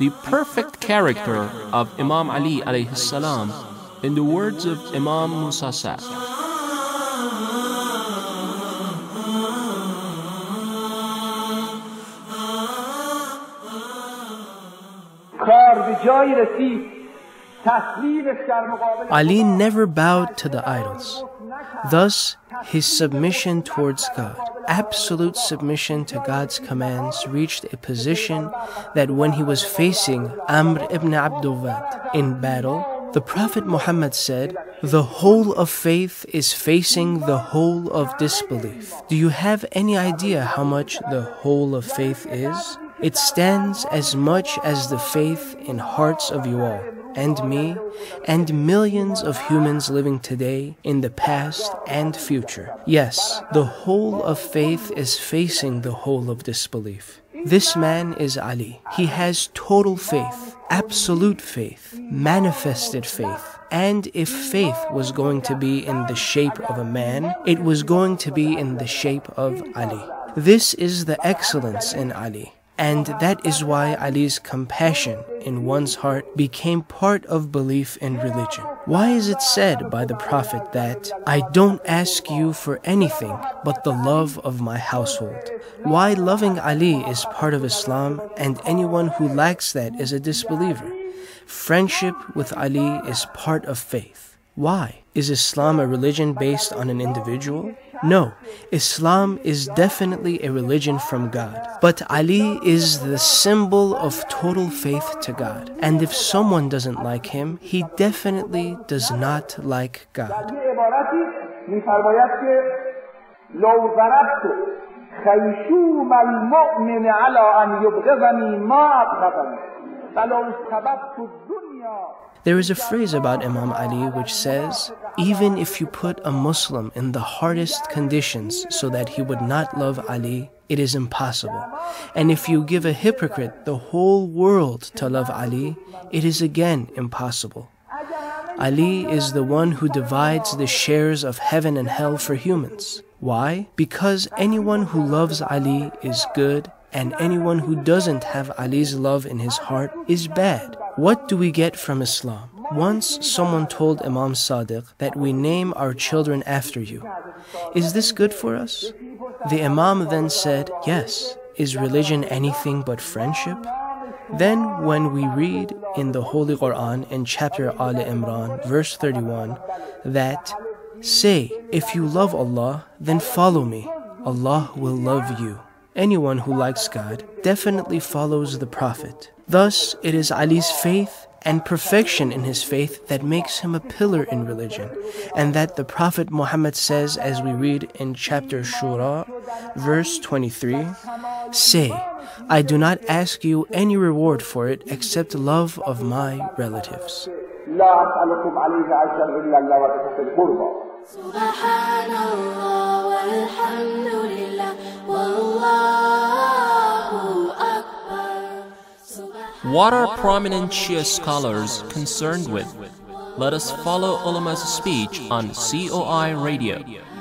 the perfect character of Imam Ali alayhi salam in the words of Imam Musa Sa'd. Ali never bowed to the idols. Thus, his submission towards God, absolute submission to God's commands, reached a position that when he was facing Amr ibn Abdulwad in battle, the Prophet Muhammad said, "The whole of faith is facing the whole of disbelief." Do you have any idea how much the whole of faith is? It stands as much as the faith in hearts of you all, and me, and millions of humans living today, in the past and future. Yes, the whole of faith is facing the whole of disbelief. This man is Ali. He has total faith, absolute faith, manifested faith. And if faith was going to be in the shape of a man, it was going to be in the shape of Ali. This is the excellence in Ali. And that is why Ali's compassion in one's heart became part of belief in religion. Why is it said by the Prophet that, "I don't ask you for anything but the love of my household"? Why loving Ali is part of Islam, and anyone who lacks that is a disbeliever? Friendship with Ali is part of faith. Why? Is Islam a religion based on an individual? No, Islam is definitely a religion from God. But Ali is the symbol of total faith to God. And if someone doesn't like him, he definitely does not like God. There is a phrase about Imam Ali which says, even if you put a Muslim in the hardest conditions so that he would not love Ali, it is impossible. And if you give a hypocrite the whole world to love Ali, it is again impossible. Ali is the one who divides the shares of heaven and hell for humans. Why? Because anyone who loves Ali is good, and anyone who doesn't have Ali's love in his heart is bad. What do we get from Islam? Once someone told Imam Sadiq that we name our children after you. Is this good for us? The Imam then said, yes. Is religion anything but friendship? Then when we read in the Holy Quran in chapter Al Imran, verse 31, that, say, if you love Allah, then follow me. Allah will love you. Anyone who likes God definitely follows the Prophet. Thus, it is Ali's faith and perfection in his faith that makes him a pillar in religion, and that the Prophet Muhammad says, as we read in chapter Shura, verse 23, say, I do not ask you any reward for it except love of my relatives. Subhanallah walhamdulillah wallahu akbar. What are prominent Shia scholars concerned with? Let us follow ulama's speech on COI Radio.